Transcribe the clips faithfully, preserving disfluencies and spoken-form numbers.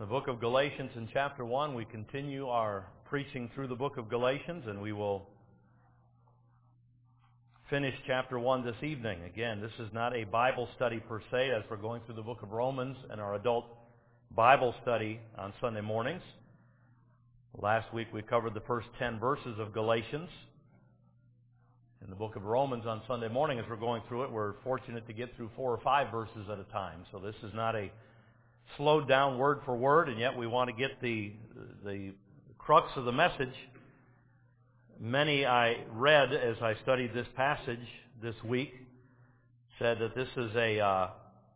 The book of Galatians in chapter one, we continue our preaching through the book of Galatians, and we will finish chapter one this evening. Again, this is not a Bible study per se, as we're going through the book of Romans and our adult Bible study on Sunday mornings. Last week we covered the first ten verses of Galatians. In the book of Romans on Sunday morning, as we're going through it, we're fortunate to get through four or five verses at a time. So this is not a slowed down word for word, and yet we want to get the the crux of the message. Many I read as I studied this passage this week said that this is a uh,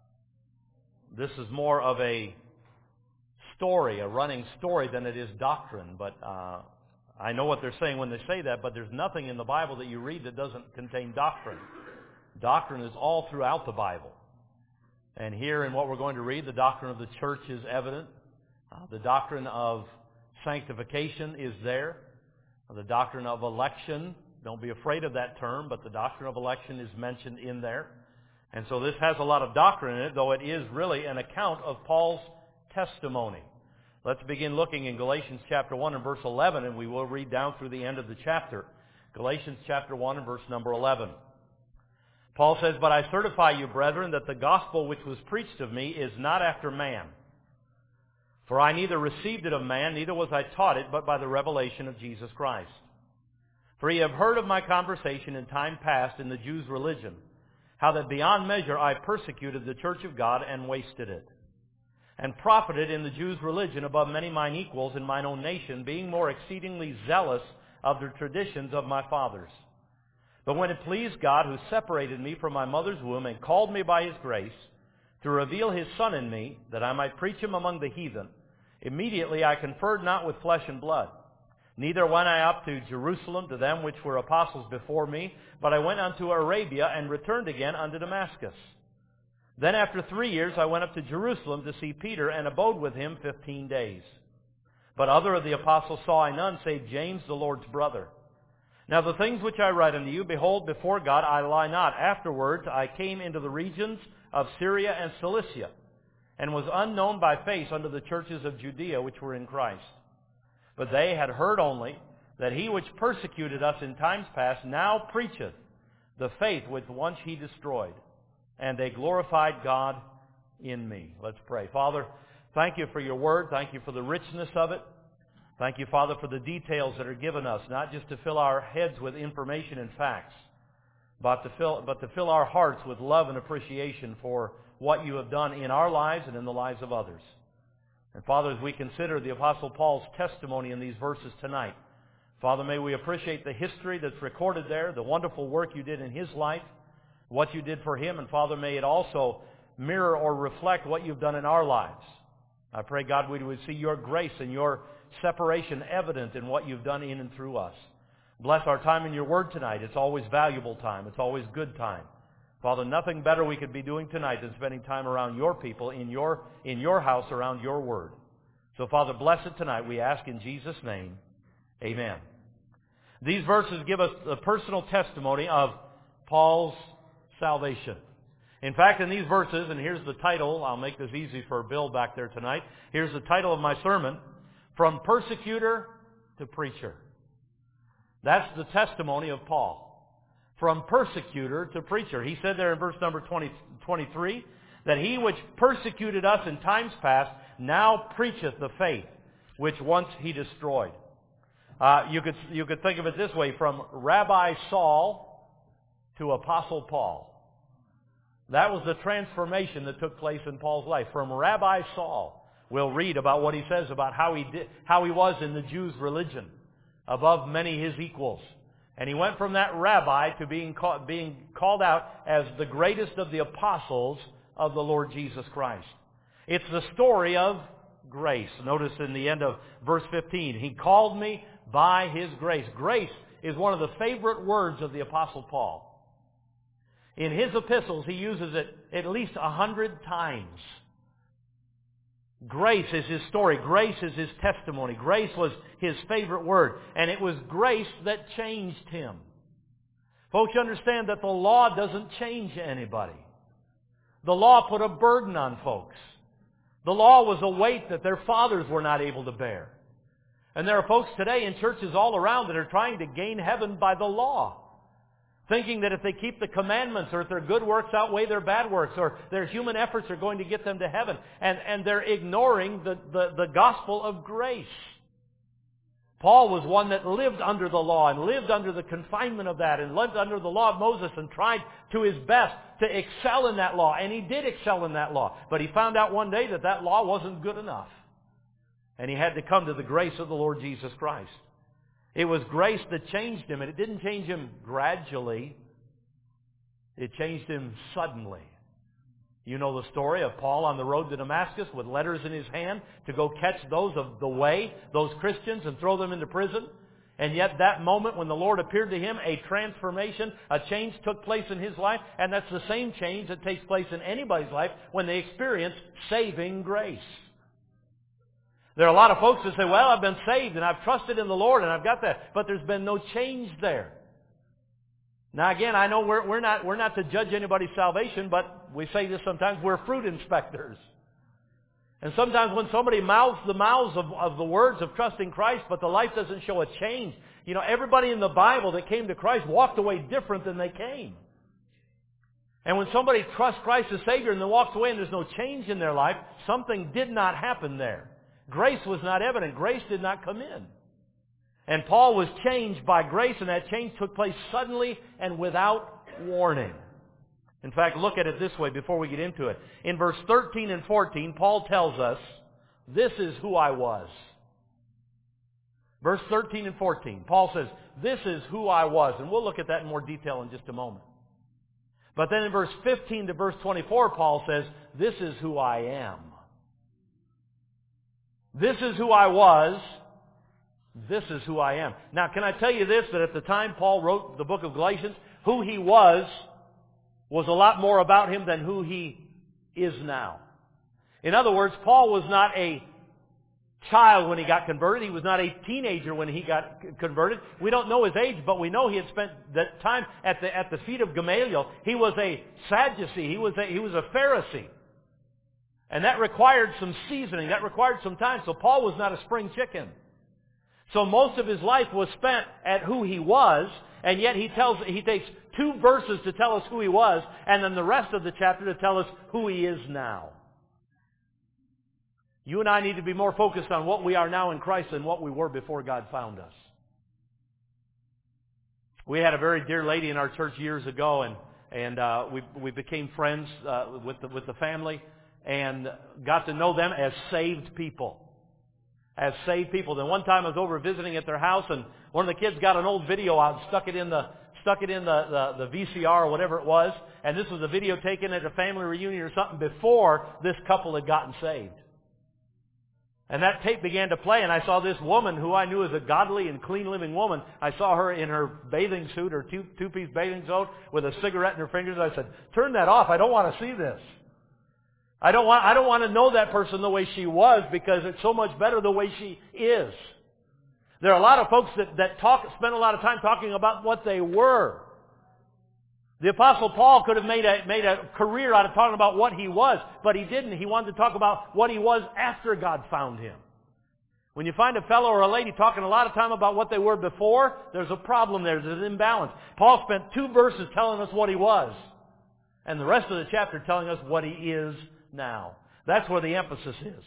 this is more of a story, a running story, than it is doctrine. But uh, I know what they're saying when they say that. But there's nothing in the Bible that you read that doesn't contain doctrine. Doctrine is all throughout the Bible. And here in what we're going to read, the doctrine of the church is evident. Uh, the doctrine of sanctification is there. The doctrine of election, don't be afraid of that term, but the doctrine of election is mentioned in there. And so this has a lot of doctrine in it, though it is really an account of Paul's testimony. Let's begin looking in Galatians chapter one and verse eleven, and we will read down through the end of the chapter. Galatians chapter one and verse number eleven. Paul says, "But I certify you, brethren, that the gospel which was preached of me is not after man. For I neither received it of man, neither was I taught it, but by the revelation of Jesus Christ. For ye have heard of my conversation in time past in the Jews' religion, how that beyond measure I persecuted the church of God and wasted it, and profited in the Jews' religion above many mine equals in mine own nation, being more exceedingly zealous of the traditions of my fathers. But when it pleased God, who separated me from my mother's womb and called me by His grace, to reveal His Son in me, that I might preach Him among the heathen, immediately I conferred not with flesh and blood. Neither went I up to Jerusalem to them which were apostles before me, but I went unto Arabia and returned again unto Damascus. Then after three years I went up to Jerusalem to see Peter, and abode with him fifteen days. But other of the apostles saw I none, save James the Lord's brother. Now the things which I write unto you, behold, before God I lie not. Afterwards I came into the regions of Syria and Cilicia, and was unknown by face unto the churches of Judea which were in Christ. But they had heard only that he which persecuted us in times past now preacheth the faith which once he destroyed, and they glorified God in me." Let's pray. Father, thank you for your word. Thank you for the richness of it. Thank you, Father, for the details that are given us, not just to fill our heads with information and facts, but to fill, but to fill our hearts with love and appreciation for what you have done in our lives and in the lives of others. And Father, as we consider the Apostle Paul's testimony in these verses tonight, Father, may we appreciate the history that's recorded there, the wonderful work you did in his life, what you did for him, and Father, may it also mirror or reflect what you've done in our lives. I pray, God, we would see your grace and your separation evident in what you've done in and through us. Bless our time in your word tonight. It's always valuable time. It's always good time. Father, nothing better we could be doing tonight than spending time around your people, in your, in your house, around your word. So, Father, bless it tonight, we ask in Jesus' name. Amen. These verses give us the personal testimony of Paul's salvation. In fact, in these verses, and here's the title, I'll make this easy for Bill back there tonight. Here's the title of my sermon, From Persecutor to Preacher. That's the testimony of Paul. From persecutor to preacher. He said there in verse number twenty, twenty-three, that he which persecuted us in times past now preacheth the faith which once he destroyed. Uh, you could you could think of it this way, from Rabbi Saul to Apostle Paul. That was the transformation that took place in Paul's life. From Rabbi Saul, we'll read about what he says about how he did, how he was in the Jews' religion, above many his equals. And he went from that rabbi to being called, being called out as the greatest of the apostles of the Lord Jesus Christ. It's the story of grace. Notice in the end of verse fifteen, he called me by his grace. Grace is one of the favorite words of the Apostle Paul. In his epistles, he uses it at least a hundred times. Grace is his story. Grace is his testimony. Grace was his favorite word. And it was grace that changed him. Folks, you understand that the law doesn't change anybody. The law put a burden on folks. The law was a weight that their fathers were not able to bear. And there are folks today in churches all around that are trying to gain heaven by the law, thinking that if they keep the commandments or if their good works outweigh their bad works or their human efforts are going to get them to heaven. And, and they're ignoring the, the, the gospel of grace. Paul was one that lived under the law and lived under the confinement of that and lived under the law of Moses and tried to his best to excel in that law. And he did excel in that law. But he found out one day that that law wasn't good enough. And he had to come to the grace of the Lord Jesus Christ. It was grace that changed him, and it didn't change him gradually. It changed him suddenly. You know the story of Paul on the road to Damascus with letters in his hand to go catch those of the way, those Christians, and throw them into prison. And yet that moment when the Lord appeared to him, a transformation, a change took place in his life. And that's the same change that takes place in anybody's life when they experience saving grace. There are a lot of folks that say, well, I've been saved and I've trusted in the Lord and I've got that. But there's been no change there. Now again, I know we're, we're not, we're not to judge anybody's salvation, but we say this sometimes, we're fruit inspectors. And sometimes when somebody mouths the mouths of, of the words of trusting Christ, but the life doesn't show a change. You know, everybody in the Bible that came to Christ walked away different than they came. And when somebody trusts Christ as Savior and then walks away and there's no change in their life, something did not happen there. Grace was not evident. Grace did not come in. And Paul was changed by grace, and that change took place suddenly and without warning. In fact, look at it this way before we get into it. In verse thirteen and fourteen, Paul tells us, this is who I was. Verse thirteen and fourteen, Paul says, this is who I was. And we'll look at that in more detail in just a moment. But then in verse fifteen to verse twenty-four, Paul says, this is who I am. This is who I was. This is who I am. Now, can I tell you this, that at the time Paul wrote the book of Galatians, who he was was a lot more about him than who he is now. In other words, Paul was not a child when he got converted. He was not a teenager when he got converted. We don't know his age, but we know he had spent that time at the, at the feet of Gamaliel. He was a Sadducee. He was a, he was a Pharisee. And that required some seasoning. That required some time. So Paul was not a spring chicken. So most of his life was spent at who he was, and yet he tells he takes two verses to tell us who he was, and then the rest of the chapter to tell us who he is now. You and I need to be more focused on what we are now in Christ than what we were before God found us. We had a very dear lady in our church years ago, and and uh, we we became friends uh, with the with the family, and got to know them as saved people. As saved people. Then one time I was over visiting at their house, and one of the kids got an old video out and stuck it in the stuck it in the, the, the V C R or whatever it was. And this was a video taken at a family reunion or something before this couple had gotten saved. And that tape began to play, and I saw this woman who I knew as a godly and clean living woman. I saw her in her bathing suit, her two, two-piece bathing suit, with a cigarette in her fingers. I said, turn that off. I don't want to see this. I don't want, I don't want to know that person the way she was, because it's so much better the way she is. There are a lot of folks that, that talk, spend a lot of time talking about what they were. The Apostle Paul could have made a, made a career out of talking about what he was, but he didn't. He wanted to talk about what he was after God found him. When you find a fellow or a lady talking a lot of time about what they were before, there's a problem there. There's an imbalance. Paul spent two verses telling us what he was, and the rest of the chapter telling us what he is now. That's where the emphasis is.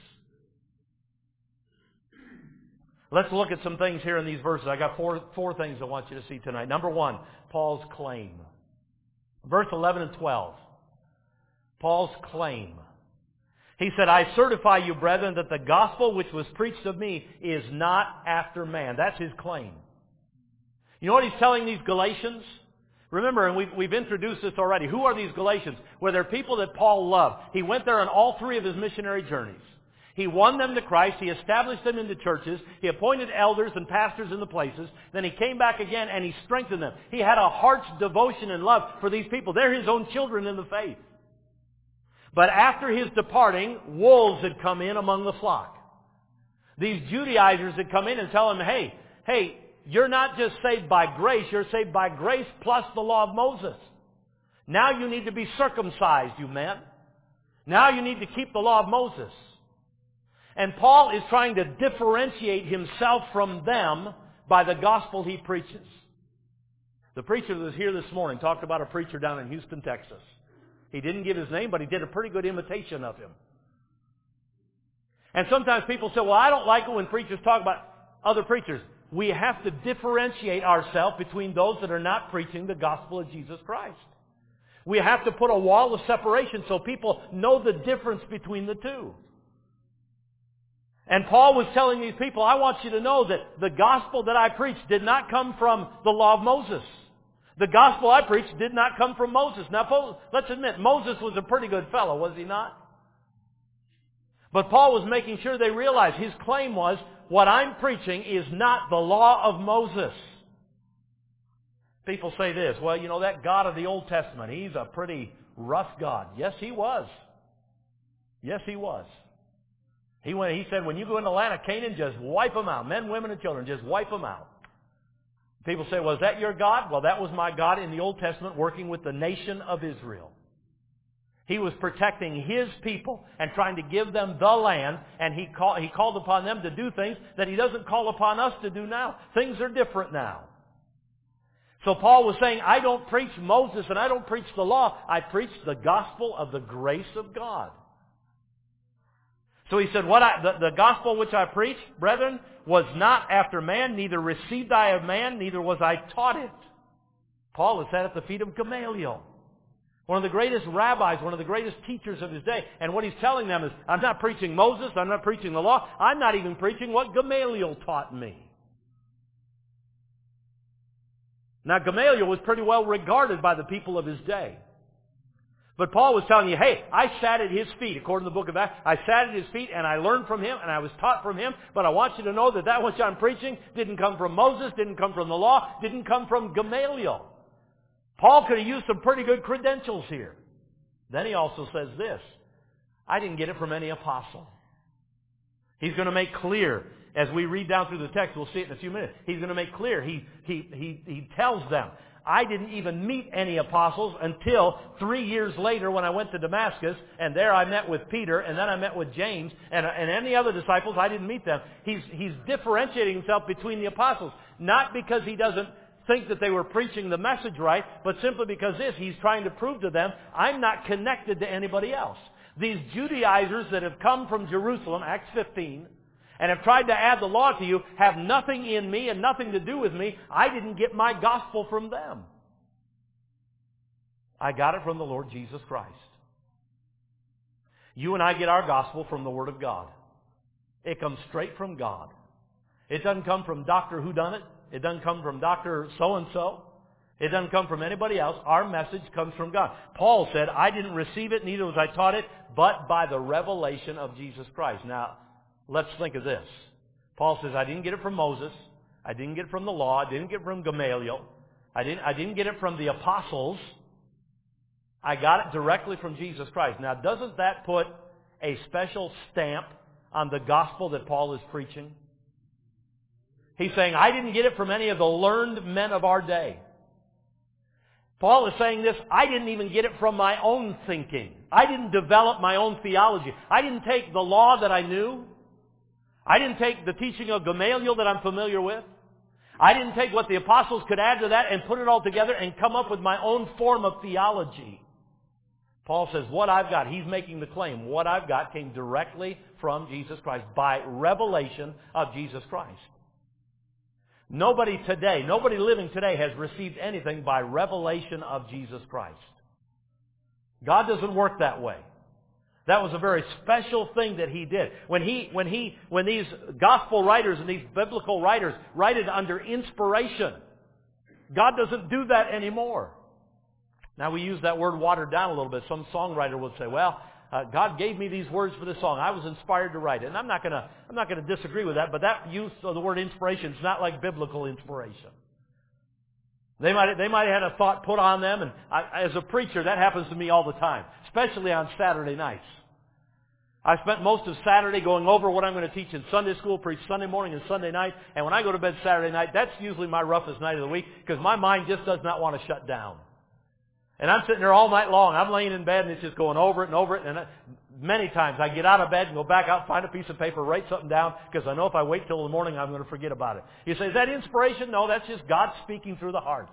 Let's look at some things here in these verses. I got four, four things I want you to see tonight. Number one, Paul's claim. Verse eleven and twelve. Paul's claim. He said, I certify you, brethren, that the gospel which was preached of me is not after man. That's his claim. You know what he's telling these Galatians? Remember, and we've, we've introduced this already. Who are these Galatians? Well, they're people that Paul loved. He went there on all three of his missionary journeys. He won them to Christ. He established them into churches. He appointed elders and pastors in the places. Then he came back again and he strengthened them. He had a heart's devotion and love for these people. They're his own children in the faith. But after his departing, wolves had come in among the flock. These Judaizers had come in and tell him, hey, hey, you're not just saved by grace, you're saved by grace plus the law of Moses. Now you need to be circumcised, you men. Now you need to keep the law of Moses. And Paul is trying to differentiate himself from them by the gospel he preaches. The preacher that was here this morning talked about a preacher down in Houston, Texas. He didn't give his name, but he did a pretty good imitation of him. And sometimes people say, well, I don't like it when preachers talk about other preachers. We have to differentiate ourselves between those that are not preaching the gospel of Jesus Christ. We have to put a wall of separation so people know the difference between the two. And Paul was telling these people, I want you to know that the gospel that I preached did not come from the law of Moses. The gospel I preached did not come from Moses. Now, let's admit, Moses was a pretty good fellow, was he not? But Paul was making sure they realized his claim was, what I'm preaching is not the law of Moses. People say this, well, you know, that God of the Old Testament, he's a pretty rough God. Yes, he was. Yes, he was. He went, he said, when you go into the land of Canaan, just wipe them out. Men, women, and children, just wipe them out. People say, well, is that your God? Well, that was my God in the Old Testament working with the nation of Israel. He was protecting His people and trying to give them the land, and He, call, he called upon them to do things that He doesn't call upon us to do now. Things are different now. So Paul was saying, I don't preach Moses and I don't preach the law. I preach the gospel of the grace of God. So he said, "What I, the, the gospel which I preached, brethren, was not after man, neither received I of man, neither was I taught it." Paul was sat at the feet of Gamaliel, one of the greatest rabbis, one of the greatest teachers of his day. And what he's telling them is, I'm not preaching Moses, I'm not preaching the law, I'm not even preaching what Gamaliel taught me. Now, Gamaliel was pretty well regarded by the people of his day. But Paul was telling you, hey, I sat at his feet, according to the book of Acts. I sat at his feet and I learned from him and I was taught from him. But I want you to know that that which I'm preaching didn't come from Moses, didn't come from the law, didn't come from Gamaliel. Paul could have used some pretty good credentials here. Then he also says this, I didn't get it from any apostle. He's going to make clear, as we read down through the text, we'll see it in a few minutes, he's going to make clear, he, he, he, he tells them, I didn't even meet any apostles until three years later when I went to Damascus, and there I met with Peter, and then I met with James, and, and any other disciples, I didn't meet them. He's, he's differentiating himself between the apostles, not because he doesn't think that they were preaching the message right, but simply because this, he's trying to prove to them, I'm not connected to anybody else. These Judaizers that have come from Jerusalem, Acts fifteen, and have tried to add the law to you, have nothing in me and nothing to do with me. I didn't get my gospel from them. I got it from the Lord Jesus Christ. You and I get our gospel from the Word of God. It comes straight from God. It doesn't come from Doctor Whodunit. It doesn't come from Doctor So-and-so. It doesn't come from anybody else. Our message comes from God. Paul said, I didn't receive it, neither was I taught it, but by the revelation of Jesus Christ. Now, let's think of this. Paul says, I didn't get it from Moses. I didn't get it from the law. I didn't get it from Gamaliel. I didn't, I didn't get it from the apostles. I got it directly from Jesus Christ. Now, doesn't that put a special stamp on the gospel that Paul is preaching? He's saying, I didn't get it from any of the learned men of our day. Paul is saying this, I didn't even get it from my own thinking. I didn't develop my own theology. I didn't take the law that I knew. I didn't take the teaching of Gamaliel that I'm familiar with. I didn't take what the apostles could add to that and put it all together and come up with my own form of theology. Paul says, what I've got, he's making the claim, what I've got came directly from Jesus Christ, by revelation of Jesus Christ. Nobody today, nobody living today has received anything by revelation of Jesus Christ. God doesn't work that way. That was a very special thing that He did. When he, when he, when these gospel writers and these biblical writers write it under inspiration, God doesn't do that anymore. Now we use that word watered down a little bit. Some songwriter would say, well, uh, God gave me these words for this song. I was inspired to write it. And I'm not going to, I'm not going to disagree with that, but that use of the word inspiration is not like biblical inspiration. They might, they might have had a thought put on them, and I, as a preacher, that happens to me all the time, especially on Saturday nights. I spent most of Saturday going over what I'm going to teach in Sunday school, preach Sunday morning and Sunday night, and when I go to bed Saturday night, that's usually my roughest night of the week, because my mind just does not want to shut down. And I'm sitting there all night long. I'm laying in bed and it's just going over it and over it. And I, many times I get out of bed and go back out, find a piece of paper, write something down, because I know if I wait till the morning I'm going to forget about it. You say, is that inspiration? No, that's just God speaking through the heart.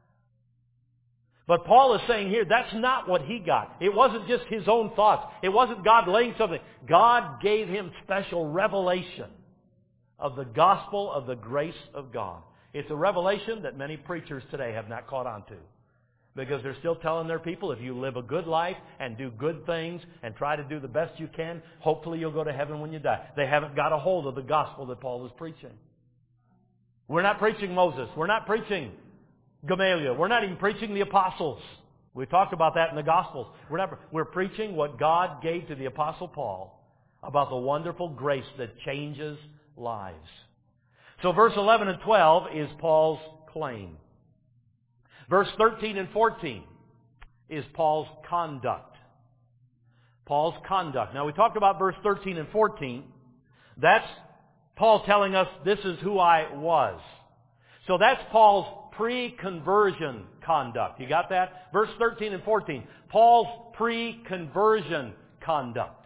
But Paul is saying here, that's not what he got. It wasn't just his own thoughts. It wasn't God laying something. God gave him special revelation of the gospel of the grace of God. It's a revelation that many preachers today have not caught on to. Because they're still telling their people, if you live a good life and do good things and try to do the best you can, hopefully you'll go to heaven when you die. They haven't got a hold of the gospel that Paul is preaching. We're not preaching Moses. We're not preaching Gamaliel. We're not even preaching the apostles. We talked about that in the Gospels. We're not. We're preaching what God gave to the Apostle Paul about the wonderful grace that changes lives. So verse eleven and twelve is Paul's claim. Verse thirteen and fourteen is Paul's conduct. Paul's conduct. Now we talked about verse thirteen and fourteen. That's Paul telling us this is who I was. So that's Paul's pre-conversion conduct. You got that? Verse thirteen and fourteen. Paul's pre-conversion conduct.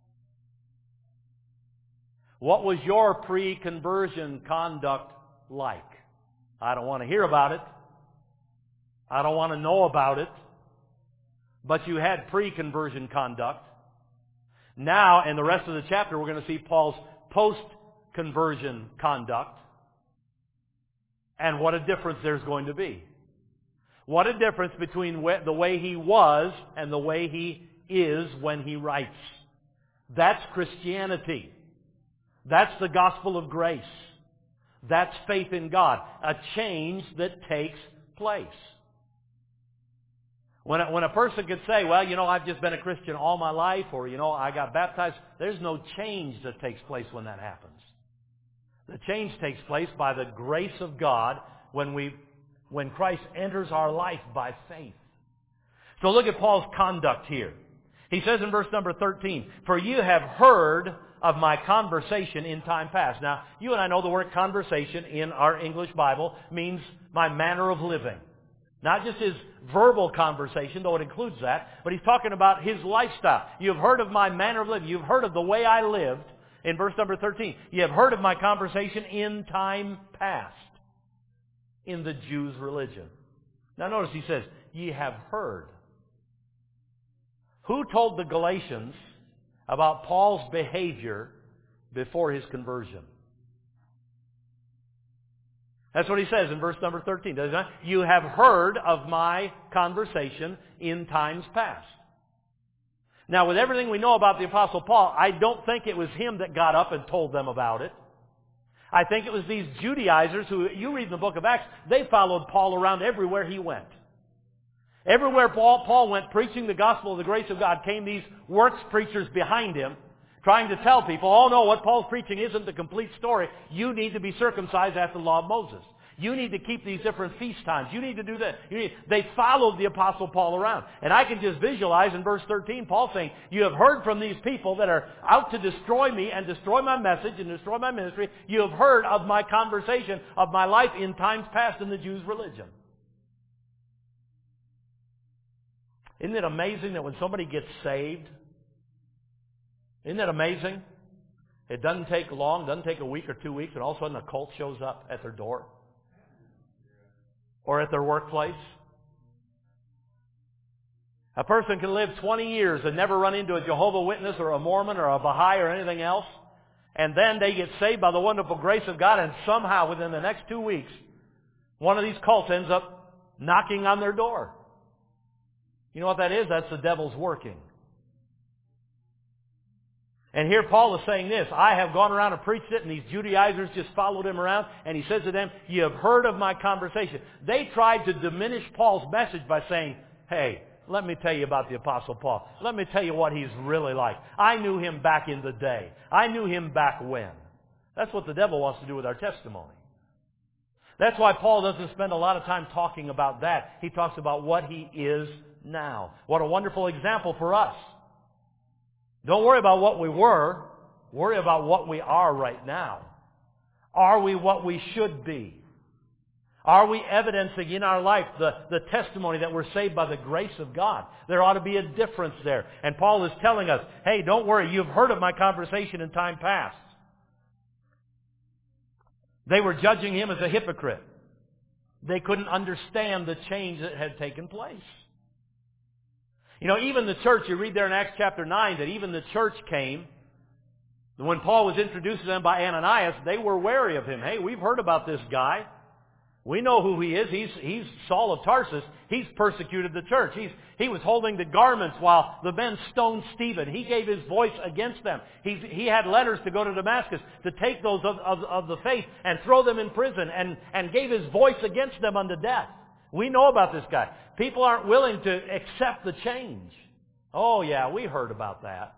What was your pre-conversion conduct like? I don't want to hear about it. I don't want to know about it. But you had pre-conversion conduct. Now, in the rest of the chapter, we're going to see Paul's post-conversion conduct. And what a difference there's going to be. What a difference between the way he was and the way he is when he writes. That's Christianity. That's the gospel of grace. That's faith in God. A change that takes place. When a, when a person could say, well, you know, I've just been a Christian all my life, or, you know, I got baptized, there's no change that takes place when that happens. The change takes place by the grace of God when we, when Christ enters our life by faith. So look at Paul's conduct here. He says in verse number thirteen, for you have heard of my conversation in time past. Now, you and I know the word conversation in our English Bible means my manner of living. Not just his verbal conversation, though it includes that, but he's talking about his lifestyle. You've heard of my manner of living. You've heard of the way I lived. In verse number thirteen, you have heard of my conversation in time past in the Jews' religion. Now notice he says, ye have heard. Who told the Galatians about Paul's behavior before his conversion? That's what he says in verse number thirteen, does he not? You have heard of my conversation in times past. Now, with everything we know about the Apostle Paul, I don't think it was him that got up and told them about it. I think it was these Judaizers who, you read in the book of Acts, they followed Paul around everywhere he went. Everywhere Paul, Paul went preaching the gospel of the grace of God, came these works preachers behind him, trying to tell people, oh no, what Paul's preaching isn't the complete story. You need to be circumcised after the law of Moses. You need to keep these different feast times. You need to do that. You need, they followed the Apostle Paul around. And I can just visualize in verse thirteen, Paul saying, you have heard from these people that are out to destroy me and destroy my message and destroy my ministry. You have heard of my conversation, of my life in times past in the Jews' religion. Isn't it amazing that when somebody gets saved, isn't it amazing? It doesn't take long, doesn't take a week or two weeks, and all of a sudden a cult shows up at their door. Or at their workplace. A person can live twenty years and never run into a Jehovah's Witness or a Mormon or a Baha'i or anything else. And then they get saved by the wonderful grace of God, and somehow within the next two weeks, one of these cults ends up knocking on their door. You know what that is? That's the devil's working. And here Paul is saying this, I have gone around and preached it, and these Judaizers just followed him around, and he says to them, you have heard of my conversation. They tried to diminish Paul's message by saying, hey, let me tell you about the Apostle Paul. Let me tell you what he's really like. I knew him back in the day. I knew him back when. That's what the devil wants to do with our testimony. That's why Paul doesn't spend a lot of time talking about that. He talks about what he is now. What a wonderful example for us. Don't worry about what we were. Worry about what we are right now. Are we what we should be? Are we evidencing in our life the, the testimony that we're saved by the grace of God? There ought to be a difference there. And Paul is telling us, hey, don't worry, you've heard of my conversation in time past. They were judging him as a hypocrite. They couldn't understand the change that had taken place. You know, even the church, you read there in Acts chapter nine, that even the church came. When Paul was introduced to them by Ananias, they were wary of him. Hey, we've heard about this guy. We know who he is. He's, he's Saul of Tarsus. He's persecuted the church. He's, he was holding the garments while the men stoned Stephen. He gave his voice against them. He, he had letters to go to Damascus to take those of, of, of the faith and throw them in prison, and, and gave his voice against them unto death. We know about this guy. People aren't willing to accept the change. Oh yeah, we heard about that.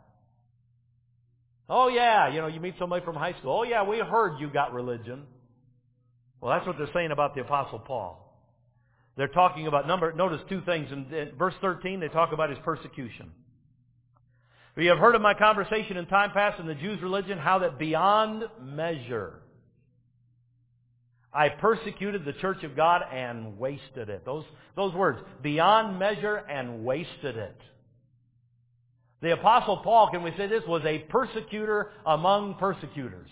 Oh yeah, you know, you meet somebody from high school. Oh yeah, we heard you got religion. Well, that's what they're saying about the Apostle Paul. They're talking about, number, notice two things. In, in verse thirteen, they talk about his persecution. For you have heard of my conversation in time past in the Jews' religion, how that beyond measure I persecuted the church of God and wasted it. Those, those words, beyond measure and wasted it. The Apostle Paul, can we say this, was a persecutor among persecutors.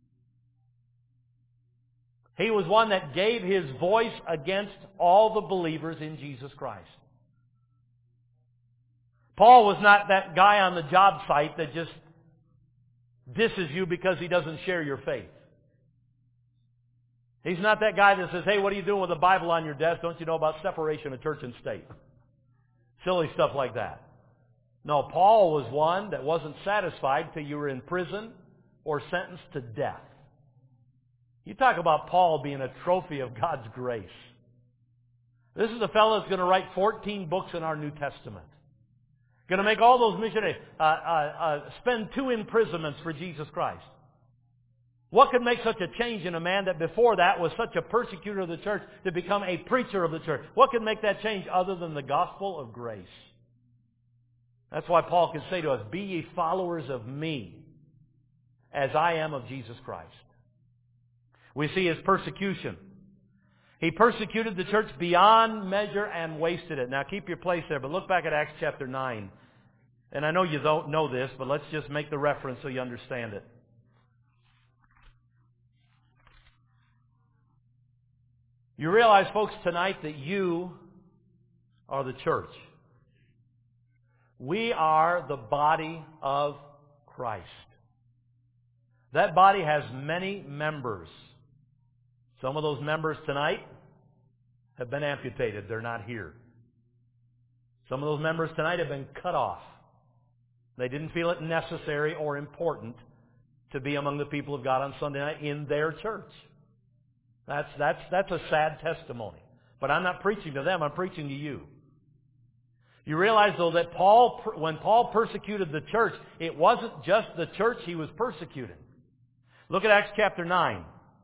He was one that gave his voice against all the believers in Jesus Christ. Paul was not that guy on the job site that just disses you because he doesn't share your faith. He's not that guy that says, hey, what are you doing with a Bible on your desk? Don't you know about separation of church and state? Silly stuff like that. No, Paul was one that wasn't satisfied till you were in prison or sentenced to death. You talk about Paul being a trophy of God's grace. This is a fellow that's going to write fourteen books in our New Testament. Going to make all those missionaries uh, uh, uh, spend two imprisonments for Jesus Christ. What could make such a change in a man that before that was such a persecutor of the church to become a preacher of the church? What could make that change other than the gospel of grace? That's why Paul can say to us, be ye followers of me as I am of Jesus Christ. We see his persecution. He persecuted the church beyond measure and wasted it. Now keep your place there, but look back at Acts chapter nine. And I know you don't know this, but let's just make the reference so you understand it. You realize, folks, tonight that you are the church. We are the body of Christ. That body has many members. Some of those members tonight have been amputated. They're not here. Some of those members tonight have been cut off. They didn't feel it necessary or important to be among the people of God on Sunday night in their church. That's, that's, that's a sad testimony. But I'm not preaching to them. I'm preaching to you. You realize, though, that Paul, when Paul persecuted the church, it wasn't just the church he was persecuting. Look at Acts chapter nine.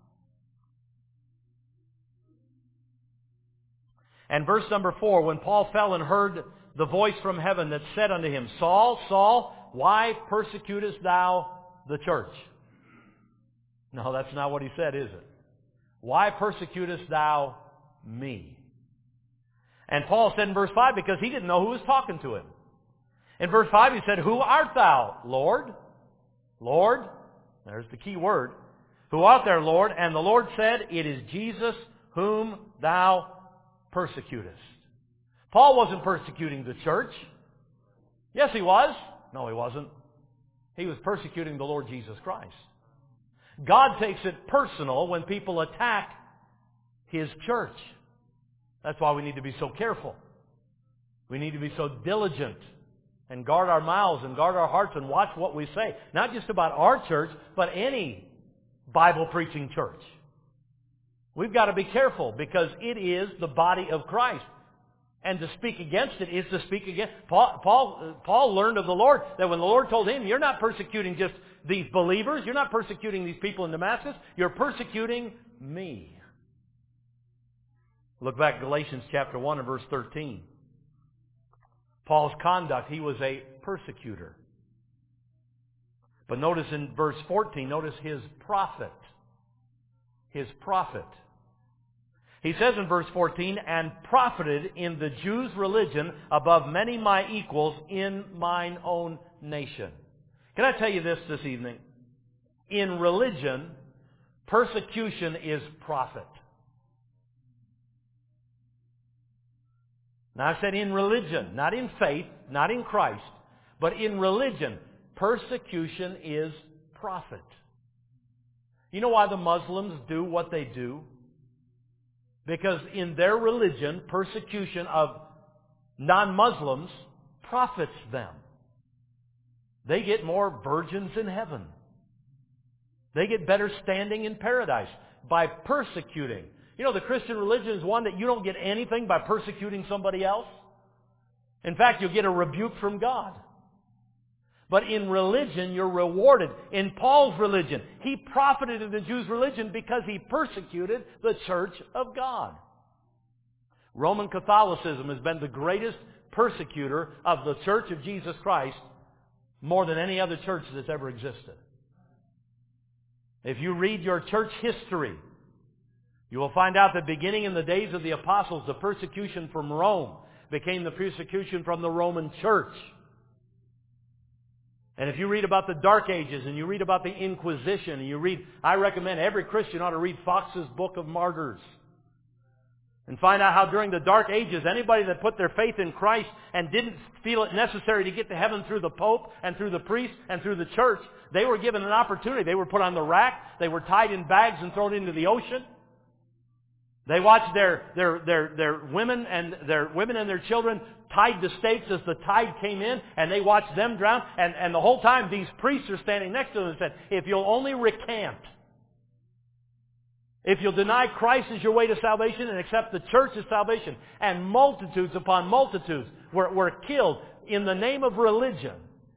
And verse number four, when Paul fell and heard the voice from heaven that said unto him, Saul, Saul, why persecutest thou the church? No, that's not what he said, is it? Why persecutest thou me? And Paul said in verse five, because he didn't know who was talking to him. In verse five he said, Who art thou, Lord? Lord, there's the key word. Who art thou, Lord? And the Lord said, It is Jesus whom thou persecutest. Paul wasn't persecuting the church. Yes, he was. No, he wasn't. He was persecuting the Lord Jesus Christ. God takes it personal when people attack His church. That's why we need to be so careful. We need to be so diligent and guard our mouths and guard our hearts and watch what we say. Not just about our church, but any Bible-preaching church. We've got to be careful because it is the body of Christ. And to speak against it is to speak against. Paul, Paul, Paul learned of the Lord that when the Lord told him, you're not persecuting just these believers, you're not persecuting these people in Damascus, you're persecuting me. Look back at Galatians chapter one and verse thirteen. Paul's conduct, he was a persecutor. But notice in verse fourteen, notice his profit. His profit. He says in verse fourteen, and profited in the Jews' religion above many my equals in mine own nation. Can I tell you this this evening? In religion, persecution is profit. Now I said in religion, not in faith, not in Christ, but in religion, persecution is profit. You know why the Muslims do what they do? Because in their religion, persecution of non-Muslims profits them. They get more virgins in heaven. They get better standing in paradise by persecuting. You know, the Christian religion is one that you don't get anything by persecuting somebody else. In fact, you'll get a rebuke from God. But in religion, you're rewarded. In Paul's religion, he profited in the Jews' religion because he persecuted the church of God. Roman Catholicism has been the greatest persecutor of the church of Jesus Christ more than any other church that's ever existed. If you read your church history, you will find out that beginning in the days of the apostles, the persecution from Rome became the persecution from the Roman church. And if you read about the Dark Ages and you read about the Inquisition and you read, I recommend every Christian ought to read Fox's Book of Martyrs and find out how during the Dark Ages, anybody that put their faith in Christ and didn't feel it necessary to get to heaven through the Pope and through the priest and through the church, they were given an opportunity. They were put on the rack. They were tied in bags and thrown into the ocean. They watched their, their, their, their women and their women and their children tied to stakes as the tide came in, and they watched them drown. And, and the whole time, these priests are standing next to them and said, if you'll only recant, if you'll deny Christ as your way to salvation and accept the church as salvation, and multitudes upon multitudes were, were killed in the name of religion,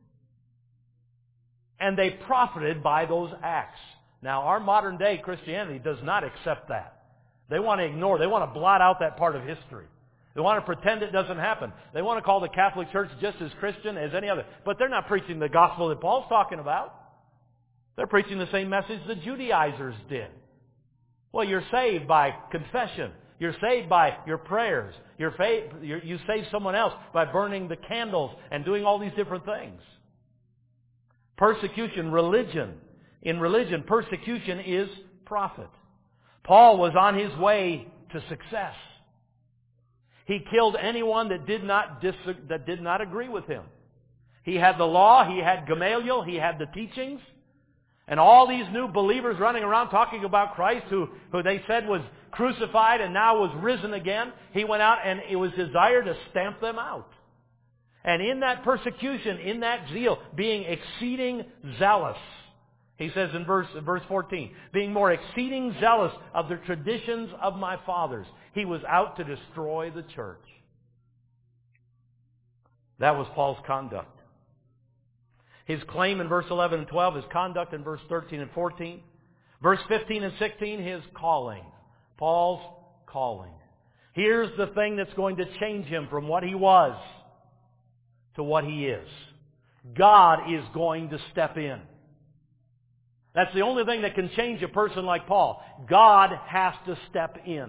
and they profited by those acts. Now, our modern day Christianity does not accept that. They want to ignore, they want to blot out that part of history. They want to pretend it doesn't happen. They want to call the Catholic Church just as Christian as any other. But they're not preaching the gospel that Paul's talking about. They're preaching the same message the Judaizers did. Well, you're saved by confession. You're saved by your prayers. You're fa- you're, you save someone else by burning the candles and doing all these different things. Persecution, religion. In religion, persecution is profit. Paul was on his way to success. He killed anyone that did not dis- that did not agree with him. He had the law, he had Gamaliel, he had the teachings, and all these new believers running around talking about Christ who, who they said was crucified and now was risen again. He went out and it was his desire to stamp them out. And in that persecution, in that zeal, being exceeding zealous, he says in verse, verse fourteen, being more exceeding zealous of the traditions of my fathers. He was out to destroy the church. That was Paul's conduct. His claim in verse eleven and twelve, his conduct in verse thirteen and fourteen. Verse fifteen and sixteen, his calling. Paul's calling. Here's the thing that's going to change him from what he was to what he is. God is going to step in. That's the only thing that can change a person like Paul. God has to step in.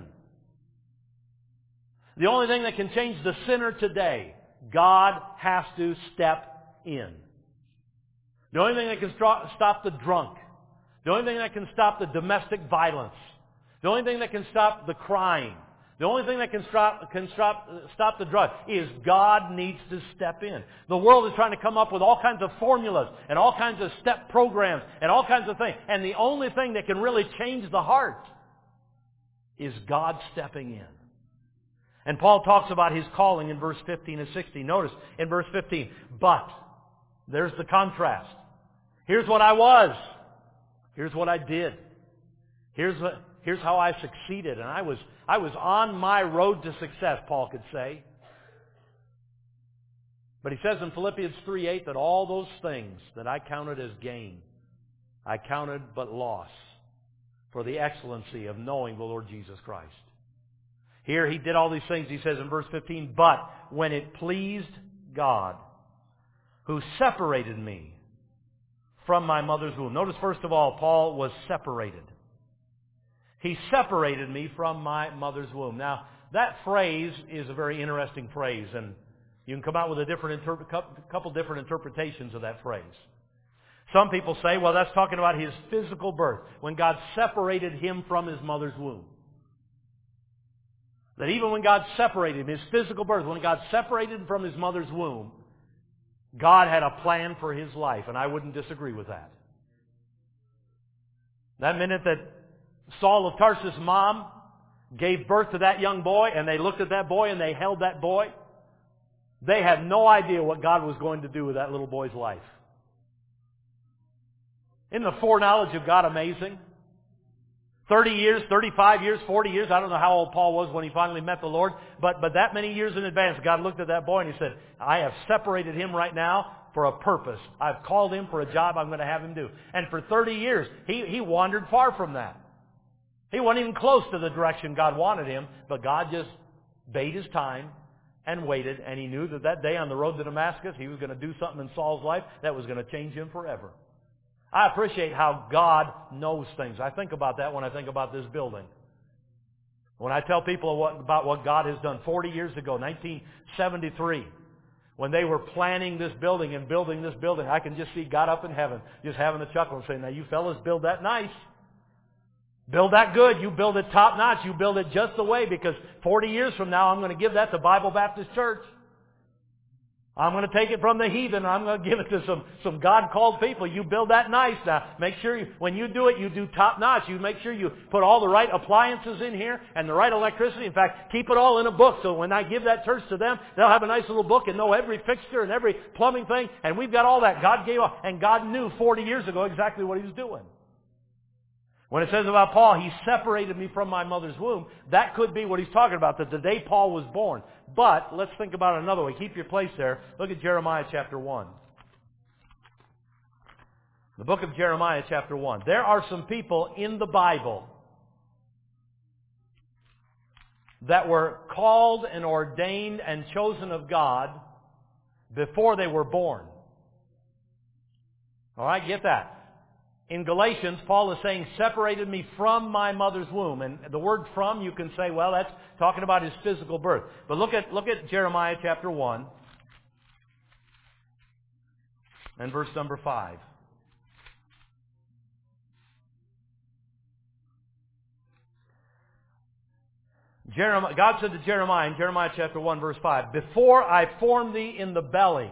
The only thing that can change the sinner today, God has to step in. The only thing that can stop the drunk, the only thing that can stop the domestic violence, the only thing that can stop the crime, the only thing that can stop, can stop, stop the drug is God needs to step in. The world is trying to come up with all kinds of formulas and all kinds of step programs and all kinds of things. And the only thing that can really change the heart is God stepping in. And Paul talks about his calling in verse fifteen and sixteen. Notice in verse fifteen, but, there's the contrast. Here's what I was. Here's what I did. Here's what, here's how I succeeded. And I was, I was on my road to success, Paul could say. But he says in Philippians three eight that all those things that I counted as gain, I counted but loss for the excellency of knowing the Lord Jesus Christ. Here he did all these things, he says in verse fifteen, but when it pleased God, who separated me from my mother's womb. Notice first of all, Paul was separated. He separated me from my mother's womb. Now, that phrase is a very interesting phrase, and you can come out with a different interp- couple different interpretations of that phrase. Some people say, well, that's talking about his physical birth, when God separated him from his mother's womb. That even when God separated him, his physical birth, when God separated him from his mother's womb, God had a plan for his life, and I wouldn't disagree with that. That minute that Saul of Tarsus' mom gave birth to that young boy, and they looked at that boy and they held that boy, they had no idea what God was going to do with that little boy's life. Isn't the foreknowledge of God amazing? thirty years, thirty-five years, forty years, I don't know how old Paul was when he finally met the Lord, but, but that many years in advance, God looked at that boy and He said, I have separated him right now for a purpose. I've called him for a job I'm going to have him do. And for thirty years, he, he wandered far from that. He wasn't even close to the direction God wanted him, but God just bade His time and waited, and He knew that that day on the road to Damascus, He was going to do something in Saul's life that was going to change him forever. I appreciate how God knows things. I think about that when I think about this building. When I tell people what, about what God has done forty years ago, nineteen seventy-three, when they were planning this building and building this building, I can just see God up in heaven just having a chuckle and saying, now you fellas build that nice. Build that good. You build it top notch. You build it just the way, because forty years from now I'm going to give that to Bible Baptist Church. I'm going to take it from the heathen. I'm going to give it to some, some God-called people. You build that nice. Now, make sure you, when you do it, you do top-notch. You make sure you put all the right appliances in here and the right electricity. In fact, keep it all in a book, so when I give that church to them, they'll have a nice little book and know every fixture and every plumbing thing. And we've got all that. God gave, and God knew forty years ago exactly what He was doing. When it says about Paul, he separated me from my mother's womb, that could be what he's talking about, that the day Paul was born. But let's think about it another way. Keep your place there. Look at Jeremiah chapter one. The book of Jeremiah chapter one. There are some people in the Bible that were called and ordained and chosen of God before they were born. All right, get that. In Galatians, Paul is saying, separated me from my mother's womb. And the word from, you can say, well, that's talking about his physical birth. But look at, look at Jeremiah chapter one and verse number five. Jeremiah, God said to Jeremiah in Jeremiah chapter one, verse five, before I formed thee in the belly,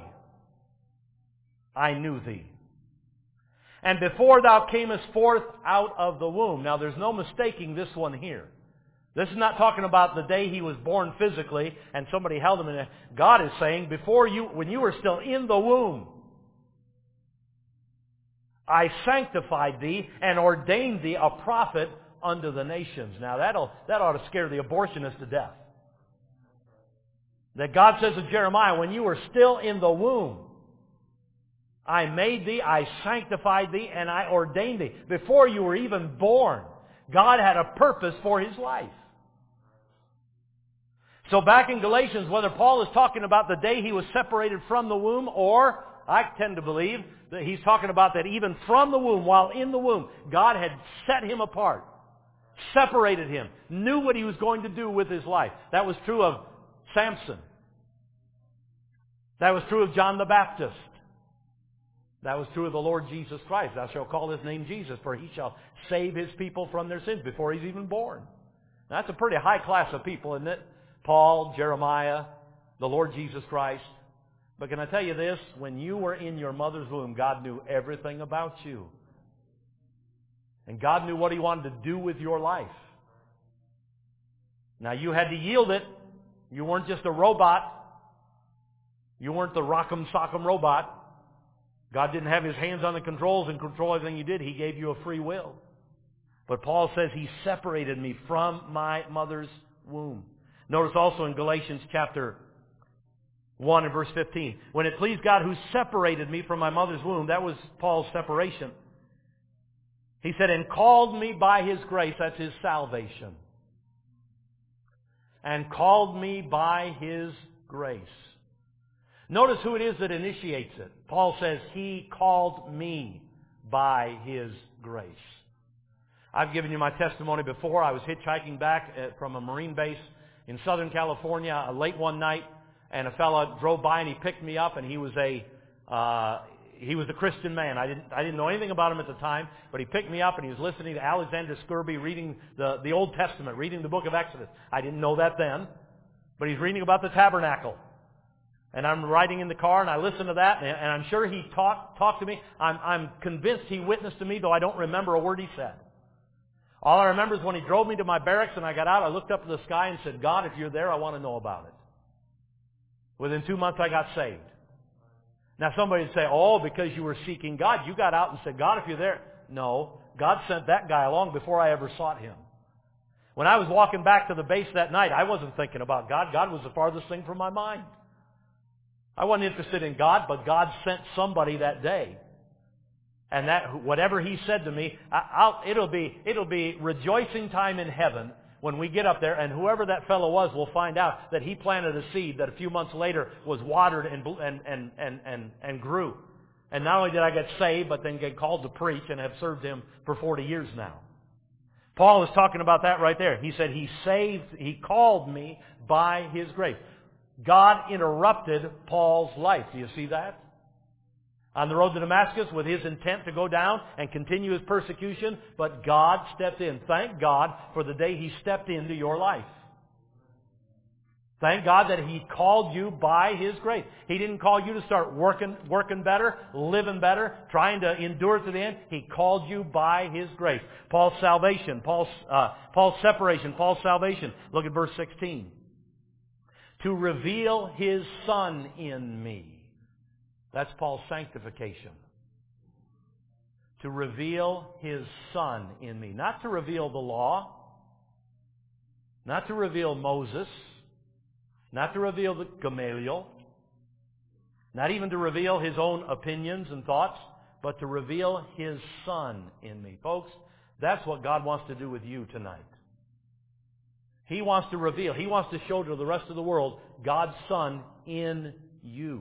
I knew thee. And before thou camest forth out of the womb. Now there's no mistaking this one here. This is not talking about the day he was born physically and somebody held him in it. God is saying, before you, when you were still in the womb, I sanctified thee and ordained thee a prophet unto the nations. Now that'll, that ought to scare the abortionist to death. That God says to Jeremiah, when you were still in the womb, I made thee, I sanctified thee, and I ordained thee. Before you were even born, God had a purpose for his life. So back in Galatians, whether Paul is talking about the day he was separated from the womb, or I tend to believe that he's talking about that even from the womb, while in the womb, God had set him apart, separated him, knew what he was going to do with his life. That was true of Samson. That was true of John the Baptist. That was true of the Lord Jesus Christ. Thou shalt call his name Jesus, for he shall save his people from their sins before he's even born. Now, that's a pretty high class of people, isn't it? Paul, Jeremiah, the Lord Jesus Christ. But can I tell you this? When you were in your mother's womb, God knew everything about you. And God knew what he wanted to do with your life. Now, you had to yield it. You weren't just a robot. You weren't the rock'em sock'em robot. God didn't have his hands on the controls and control everything you did. He gave you a free will. But Paul says he separated me from my mother's womb. Notice also in Galatians chapter one and verse fifteen. When it pleased God who separated me from my mother's womb, that was Paul's separation. He said, and called me by his grace, that's his salvation. And called me by his grace. Notice who it is that initiates it. Paul says, he called me by his grace. I've given you my testimony before. I was hitchhiking back at, from a Marine base in Southern California uh, late one night, and a fella drove by and he picked me up, and he was a uh, he was a Christian man. I didn't I didn't know anything about him at the time, but he picked me up and he was listening to Alexander Scourby reading the the Old Testament, reading the book of Exodus. I didn't know that then, but he's reading about the tabernacle. And I'm riding in the car, and I listen to that, and, and I'm sure he talked talked to me. I'm I'm convinced he witnessed to me, though I don't remember a word he said. All I remember is when he drove me to my barracks and I got out, I looked up to the sky and said, God, if you're there, I want to know about it. Within two months, I got saved. Now, somebody would say, oh, because you were seeking God, you got out and said, God, if you're there. No, God sent that guy along before I ever sought Him. When I was walking back to the base that night, I wasn't thinking about God. God was the farthest thing from my mind. I wasn't interested in God, but God sent somebody that day. And that whatever He said to me, I'll, it'll be it'll be rejoicing time in heaven when we get up there, and whoever that fellow was will find out that he planted a seed that a few months later was watered and and and and and, and grew. And not only did I get saved, but then get called to preach and have served Him for forty years now. Paul was talking about that right there. He said He saved, He called me by His grace. God interrupted Paul's life. Do you see that? On the road to Damascus with his intent to go down and continue his persecution, but God stepped in. Thank God for the day He stepped into your life. Thank God that He called you by His grace. He didn't call you to start working, working better, living better, trying to endure to the end. He called you by His grace. Paul's salvation, Paul's, uh, Paul's separation, Paul's salvation. Look at verse sixteen. To reveal His Son in me. That's Paul's sanctification. To reveal His Son in me. Not to reveal the law. Not to reveal Moses. Not to reveal the Gamaliel. Not even to reveal his own opinions and thoughts. But to reveal His Son in me. Folks, that's what God wants to do with you tonight. He wants to reveal, He wants to show to the rest of the world God's Son in you.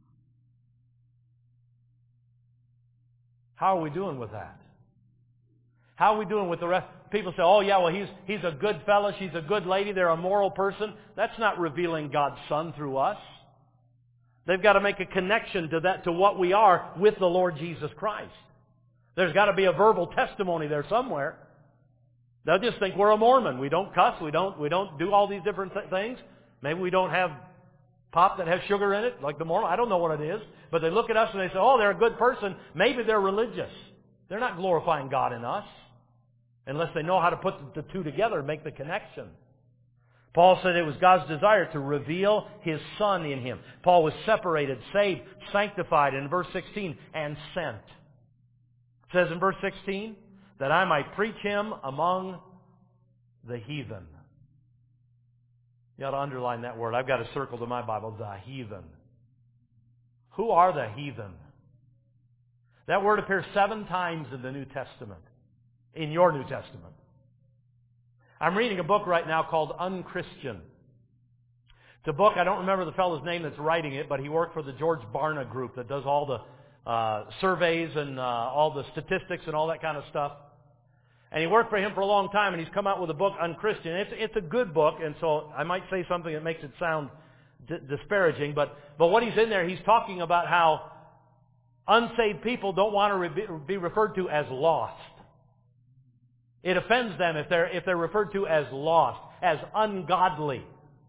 How are we doing with that? How are we doing with the rest? People say, oh yeah, well he's, he's a good fellow, she's a good lady, they're a moral person. That's not revealing God's Son through us. They've got to make a connection to that, to what we are with the Lord Jesus Christ. There's got to be a verbal testimony there somewhere. They'll just think we're a Mormon. We don't cuss, we don't, we don't do all these different th- things. Maybe we don't have pop that has sugar in it, like the Mormon. I don't know what it is. But they look at us and they say, oh, they're a good person. Maybe they're religious. They're not glorifying God in us. Unless they know how to put the two together and make the connection. Paul said it was God's desire to reveal His Son in him. Paul was separated, saved, sanctified in verse sixteen, and sent. It says in verse sixteen, that I might preach Him among the heathen. You ought to underline that word. I've got a circle to my Bible, the heathen. Who are the heathen? That word appears seven times in the New Testament. In your New Testament. I'm reading a book right now called Unchristian. It's a book, I don't remember the fellow's name that's writing it, but he worked for the George Barna group that does all the uh, surveys and uh, all the statistics and all that kind of stuff. And he worked for him for a long time, and he's come out with a book, Unchristian. It's, it's a good book, and so I might say something that makes it sound d- disparaging, but, but what he's in there, he's talking about how unsaved people don't want to re- be referred to as lost. It offends them if they're, if they're referred to as lost, as ungodly,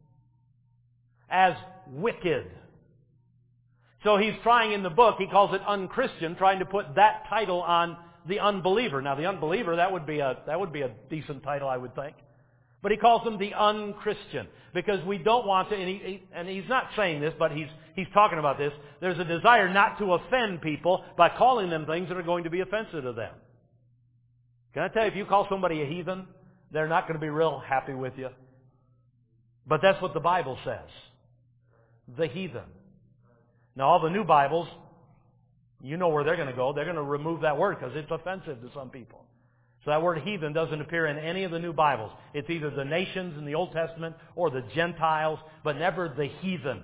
as wicked. So he's trying in the book, he calls it unchristian, trying to put that title on the unbeliever. Now the unbeliever, that would be a, that would be a decent title, I would think. But he calls them the unchristian, because we don't want to, and, he, and he's not saying this, but he's, he's talking about this. There's a desire not to offend people by calling them things that are going to be offensive to them. Can I tell you, if you call somebody a heathen, they're not going to be real happy with you. But that's what the Bible says. The heathen. Now all the new Bibles, you know where they're going to go. They're going to remove that word because it's offensive to some people. So that word heathen doesn't appear in any of the new Bibles. It's either the nations in the Old Testament or the Gentiles, but never the heathen.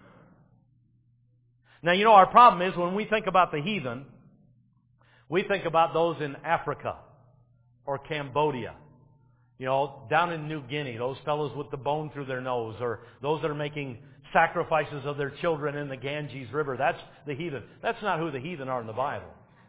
Now you know our problem is when we think about the heathen, we think about those in Africa. or Cambodia. You know, down in New Guinea, those fellows with the bone through their nose, or those that are making sacrifices of their children in the Ganges River. That's the heathen. That's not who the heathen are in the Bible.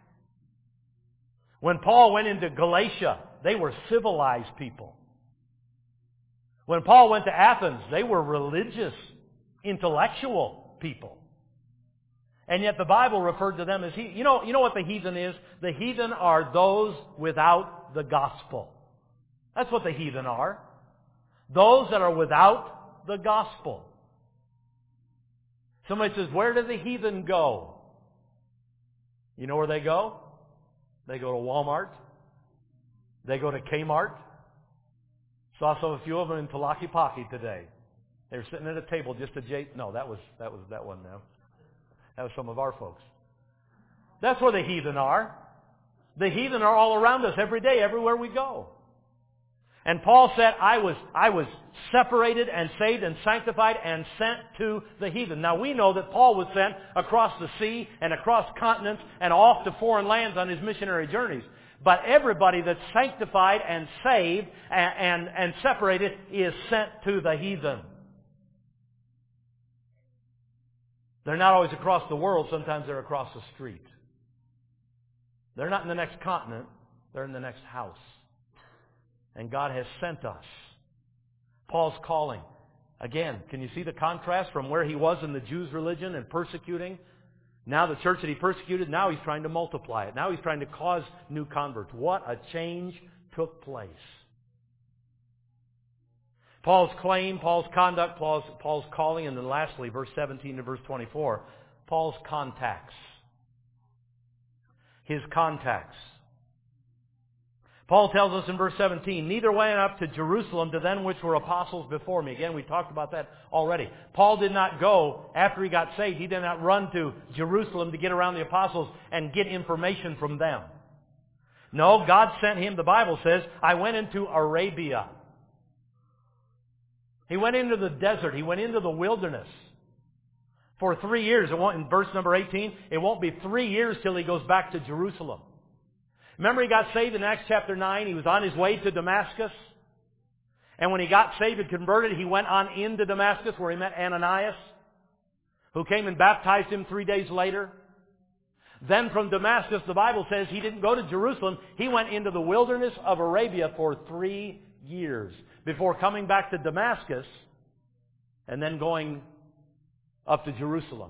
When Paul went into Galatia, they were civilized people. When Paul went to Athens, they were religious, intellectual people. And yet the Bible referred to them as he. You know, you know what the heathen is? The heathen are those without the gospel. That's what the heathen are. Those that are without the gospel. Somebody says, where do the heathen go? You know where they go? They go to Walmart. They go to Kmart. Saw some a few of them in Talakipaki today. They were sitting at a table just adjacent. No, that was that was that one now. That was some of our folks. That's where the heathen are. The heathen are all around us every day, everywhere we go. And Paul said, I was, I was separated and saved and sanctified and sent to the heathen. Now we know that Paul was sent across the sea and across continents and off to foreign lands on his missionary journeys. But everybody that's sanctified and saved and, and, and separated is sent to the heathen. They're not always across the world. Sometimes they're across the street. They're not in the next continent. They're in the next house. And God has sent us. Paul's calling. Again, can you see the contrast from where he was in the Jews' religion and persecuting? Now the church that he persecuted, now he's trying to multiply it. Now he's trying to cause new converts. What a change took place. Paul's claim, Paul's conduct, Paul's, Paul's calling, and then lastly, verse seventeen to verse twenty-four, Paul's contacts. His contacts. Paul tells us in verse seventeen, neither went up to Jerusalem to them which were apostles before me. Again, we talked about that already. Paul did not go, after he got saved, he did not run to Jerusalem to get around the apostles and get information from them. No, God sent him, the Bible says, I went into Arabia. He went into the desert. He went into the wilderness for three years. It won't, in verse number eighteen, it won't be three years till he goes back to Jerusalem. Remember he got saved in Acts chapter nine. He was on his way to Damascus. And when he got saved and converted, he went on into Damascus where he met Ananias, who came and baptized him three days later. Then from Damascus, the Bible says he didn't go to Jerusalem. He went into the wilderness of Arabia for three years before coming back to Damascus and then going up to Jerusalem.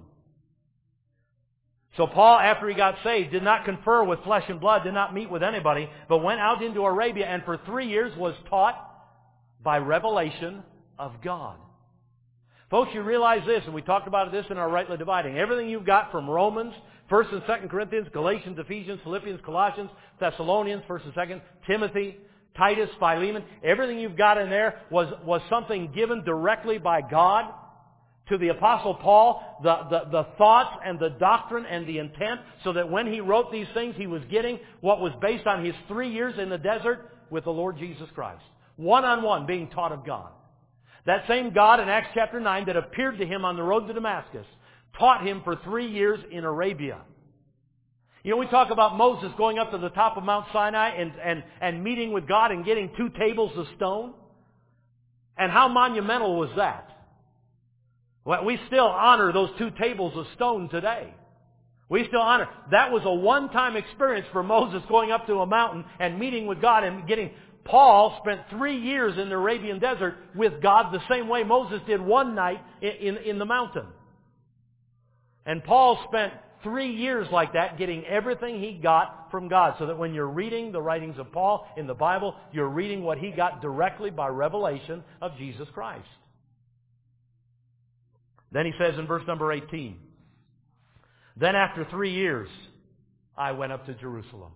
So Paul, after he got saved, did not confer with flesh and blood, did not meet with anybody, but went out into Arabia and for three years was taught by revelation of God. Folks, you realize this, and we talked about this in our Rightly Dividing. Everything you've got from Romans, First and Second Corinthians, Galatians, Ephesians, Philippians, Colossians, Thessalonians, First and Second, Timothy, Titus, Philemon, everything you've got in there was, was something given directly by God to the Apostle Paul, the, the, the thoughts and the doctrine and the intent, so that when he wrote these things, he was getting what was based on his three years in the desert with the Lord Jesus Christ. One-on-one, being taught of God. That same God in Acts chapter nine that appeared to him on the road to Damascus taught him for three years in Arabia. You know, we talk about Moses going up to the top of Mount Sinai and, and, and meeting with God and getting two tables of stone. And how monumental was that? Well, we still honor those two tables of stone today. We still honor. That was a one-time experience for Moses going up to a mountain and meeting with God and getting... Paul spent three years in the Arabian desert with God the same way Moses did one night in, in, in the mountain. And Paul spent three years like that getting everything he got from God, so that when you're reading the writings of Paul in the Bible, you're reading what he got directly by revelation of Jesus Christ. Then he says in verse number eighteen, then after three years, I went up to Jerusalem.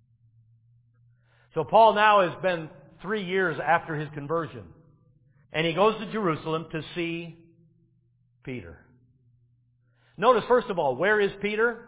So Paul now has been three years after his conversion. And he goes to Jerusalem to see Peter. Notice, first of all, where is Peter?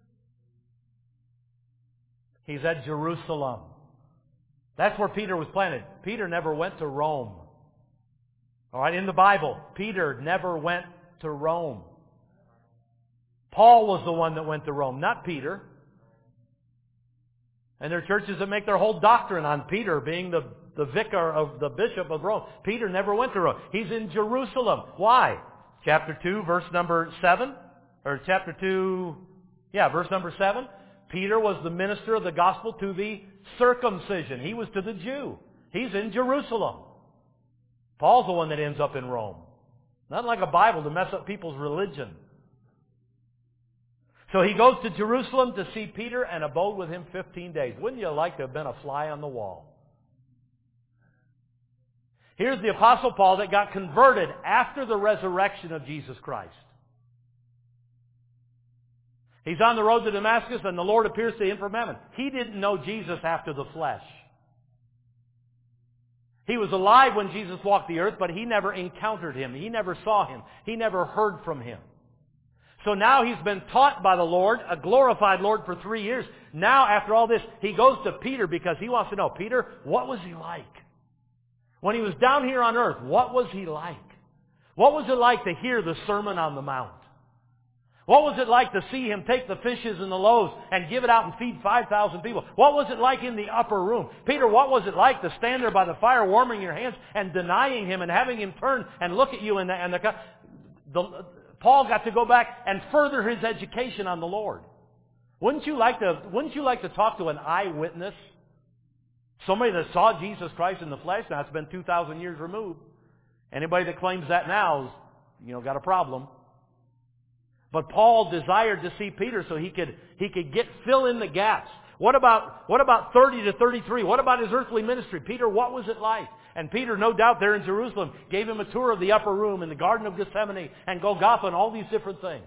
He's at Jerusalem. That's where Peter was planted. Peter never went to Rome. All right, in the Bible, Peter never went to Rome. Paul was the one that went to Rome, not Peter. And there are churches that make their whole doctrine on Peter being the, the vicar of the bishop of Rome. Peter never went to Rome. He's in Jerusalem. Why? Chapter two, verse number seven? Or chapter two, yeah, verse number seven. Peter was the minister of the gospel to the circumcision. He was to the Jew. He's in Jerusalem. Paul's the one that ends up in Rome. Not like a Bible to mess up people's religion. So he goes to Jerusalem to see Peter and abode with him fifteen days. Wouldn't you like to have been a fly on the wall? Here's the Apostle Paul that got converted after the resurrection of Jesus Christ. He's on the road to Damascus and the Lord appears to him from heaven. He didn't know Jesus after the flesh. He was alive when Jesus walked the earth, but he never encountered him. He never saw him. He never heard from him. So now he's been taught by the Lord, a glorified Lord, for three years. Now, after all this, he goes to Peter because he wants to know, Peter, what was he like? When he was down here on earth, what was he like? What was it like to hear the Sermon on the Mount? What was it like to see him take the fishes and the loaves and give it out and feed five thousand people? What was it like in the upper room? Peter, what was it like to stand there by the fire warming your hands and denying him and having him turn and look at you and the, and the, the Paul got to go back and further his education on the Lord. Wouldn't you like to, wouldn't you like to talk to an eyewitness? Somebody that saw Jesus Christ in the flesh. Now it's been two thousand years removed. Anybody that claims that now is, you know, got a problem. But Paul desired to see Peter so he could, he could get, fill in the gaps. What about, what about thirty to thirty-three? What about his earthly ministry? Peter, what was it like? And Peter, no doubt, there in Jerusalem, gave him a tour of the upper room and the Garden of Gethsemane and Golgotha and all these different things.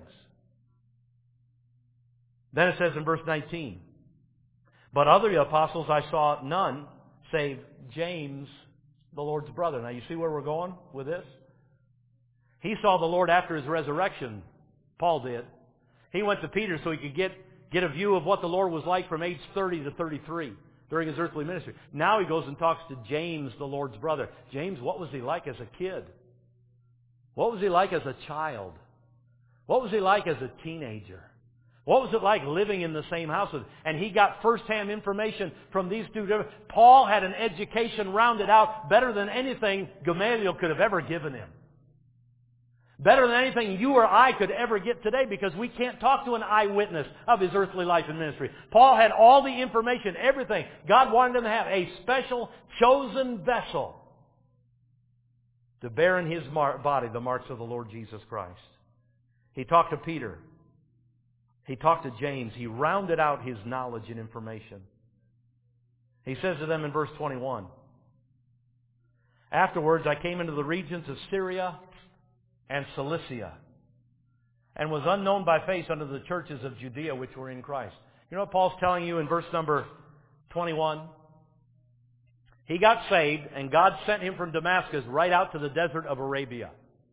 Then it says in verse nineteen, but other apostles I saw none, save James, the Lord's brother. Now you see where we're going with this? He saw the Lord after his resurrection. Paul did. He went to Peter so he could get, get a view of what the Lord was like from age thirty to thirty-three during his earthly ministry. Now he goes and talks to James, the Lord's brother. James, what was he like as a kid? What was he like as a child? What was he like as a teenager? What was it like living in the same house with him? And he got first-hand information from these two. Paul had an education rounded out better than anything Gamaliel could have ever given him. Better than anything you or I could ever get today, because we can't talk to an eyewitness of his earthly life and ministry. Paul had all the information, everything. God wanted him to have a special, chosen vessel to bear in his mar- body the marks of the Lord Jesus Christ. He talked to Peter. He talked to James. He rounded out his knowledge and information. He says to them in verse twenty-one, afterwards I came into the regions of Syria and Cilicia, and was unknown by face unto the churches of Judea which were in Christ. You know what Paul's telling you in verse number twenty-one? He got saved, and God sent him from Damascus right out to the desert of Arabia.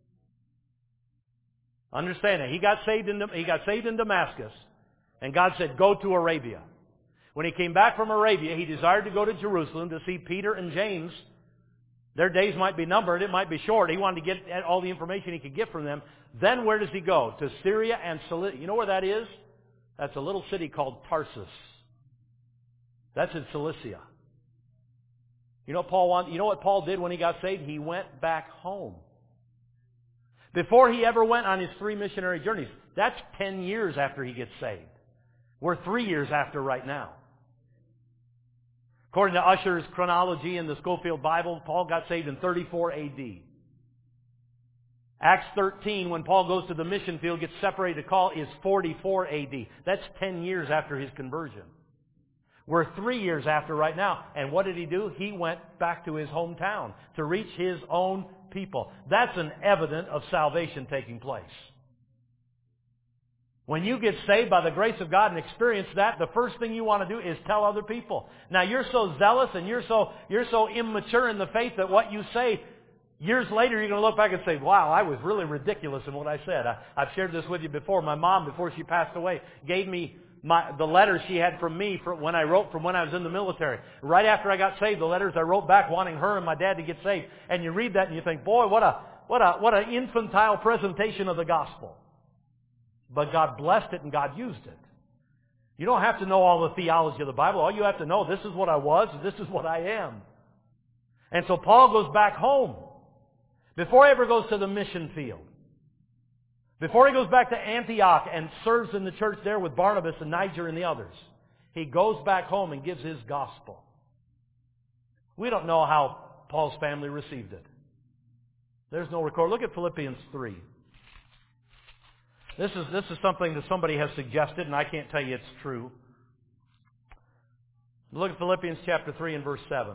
Understand that. He got saved in, he got saved in Damascus, and God said, go to Arabia. When he came back from Arabia, he desired to go to Jerusalem to see Peter and James. Their days might be numbered. It might be short. He wanted to get all the information he could get from them. Then where does he go? To Syria and Cilicia. You know where that is? That's a little city called Tarsus. That's in Cilicia. You know, Paul want, you know what Paul did when he got saved? He went back home. Before he ever went on his three missionary journeys. That's ten years after he gets saved. We're three years after right now. According to Ussher's chronology in the Schofield Bible, Paul got saved in thirty-four A D. Acts thirteen, when Paul goes to the mission field, gets separated to call, is forty-four A D. That's ten years after his conversion. We're three years after right now. And what did he do? He went back to his hometown to reach his own people. That's an evidence of salvation taking place. When you get saved by the grace of God and experience that, the first thing you want to do is tell other people. Now you're so zealous and you're so you're so immature in the faith that what you say, years later you're going to look back and say, wow, I was really ridiculous in what I said. I, I've shared this with you before. My mom, before she passed away, gave me my, the letters she had from me from when I wrote from when I was in the military. Right after I got saved, the letters I wrote back wanting her and my dad to get saved. And you read that and you think, boy, what a what a what an infantile presentation of the gospel. But God blessed it and God used it. You don't have to know all the theology of the Bible. All you have to know, this is what I was, this is what I am. And so Paul goes back home. Before he ever goes to the mission field. Before he goes back to Antioch and serves in the church there with Barnabas and Niger and the others. He goes back home and gives his gospel. We don't know how Paul's family received it. There's no record. Look at Philippians three. This is, this is something that somebody has suggested, and I can't tell you it's true. Look at Philippians chapter three and verse seven.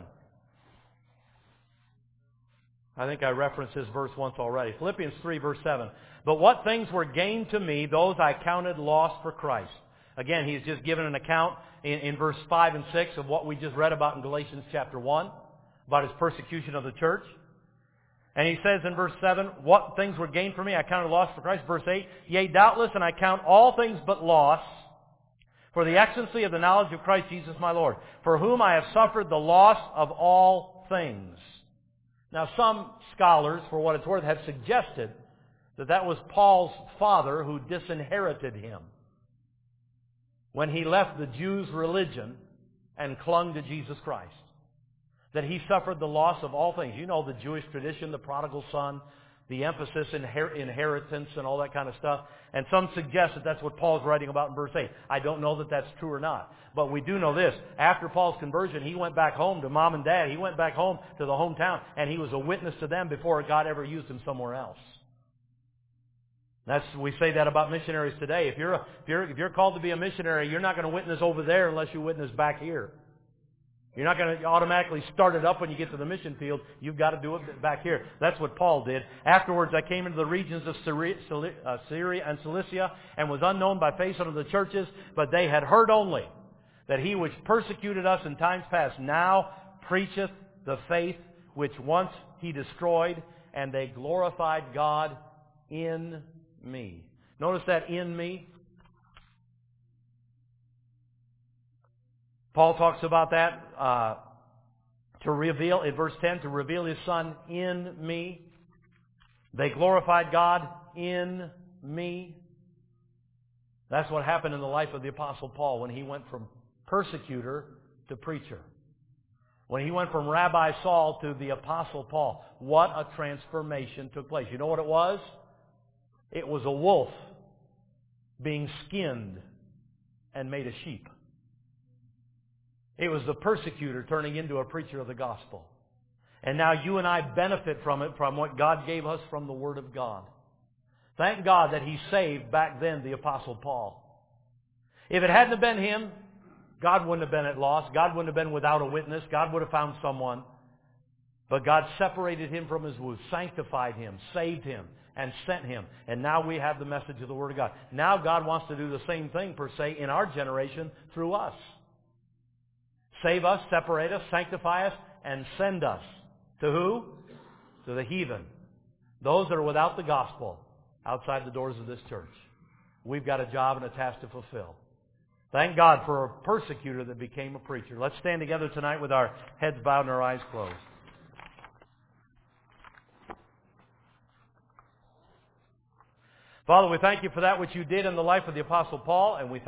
I think I referenced this verse once already. Philippians three, verse seven. But what things were gained to me, those I counted loss for Christ. Again, he's just given an account in, in verse five and six of what we just read about in Galatians chapter one, about his persecution of the church. And he says in verse seven, what things were gained for me, I counted loss for Christ. Verse eight, yea, doubtless, and I count all things but loss, for the excellency of the knowledge of Christ Jesus my Lord, for whom I have suffered the loss of all things. Now, some scholars, for what it's worth, have suggested that that was Paul's father who disinherited him when he left the Jews' religion and clung to Jesus Christ. That he suffered the loss of all things. You know the Jewish tradition, the prodigal son, the emphasis in inheritance and all that kind of stuff. And some suggest that that's what Paul's writing about in verse eight. I don't know that that's true or not. But we do know this. After Paul's conversion, he went back home to mom and dad. He went back home to the hometown. And he was a witness to them before God ever used him somewhere else. That's, we say that about missionaries today. If you're, a, if you're, if you're called to be a missionary, you're not going to witness over there unless you witness back here. You're not going to automatically start it up when you get to the mission field. You've got to do it back here. That's what Paul did. Afterwards, I came into the regions of Syria and Cilicia and was unknown by face unto the churches, but they had heard only that he which persecuted us in times past now preacheth the faith which once he destroyed, and they glorified God in me. Notice that in me. Paul talks about that uh, to reveal, in verse ten, to reveal his Son in me. They glorified God in me. That's what happened in the life of the Apostle Paul when he went from persecutor to preacher. When he went from Rabbi Saul to the Apostle Paul. What a transformation took place. You know what it was? It was a wolf being skinned and made a sheep. It was the persecutor turning into a preacher of the gospel. And now you and I benefit from it, from what God gave us from the Word of God. Thank God that He saved back then the Apostle Paul. If it hadn't have been him, God wouldn't have been at loss. God wouldn't have been without a witness. God would have found someone. But God separated him from his womb, sanctified him, saved him, and sent him. And now we have the message of the Word of God. Now God wants to do the same thing, per se, in our generation through us. Save us, separate us, sanctify us, and send us. To who? To the heathen. Those that are without the gospel outside the doors of this church. We've got a job and a task to fulfill. Thank God for a persecutor that became a preacher. Let's stand together tonight with our heads bowed and our eyes closed. Father, we thank you for that which you did in the life of the Apostle Paul, and we thank